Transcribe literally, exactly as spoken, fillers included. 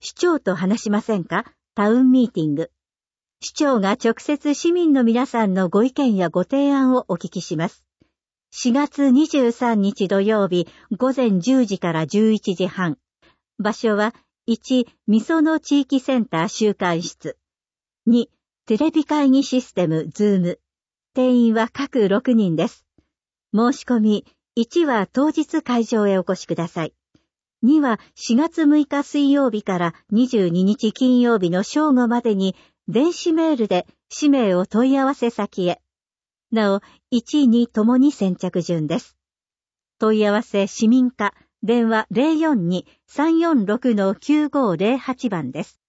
市長と話しませんか？タウンミーティング。市長が直接市民の皆さんのご意見やご提案をお聞きします。しがつにじゅうさんにち土曜日ごぜんじゅうじからじゅういちじはん。場所はいち、みその地域センター集会室。に、テレビ会議システムズーム。定員は各ろくにんです。申し込み、いちは当日会場へお越しください。にはしがつむいか水曜日からにじゅうににち金曜日の正午までに電子メールで氏名を問い合わせ先へ。なお、いち、にともに先着順です。問い合わせ市民課、電話 ゼロよんに さんよんろくのきゅうごゼロはち 番です。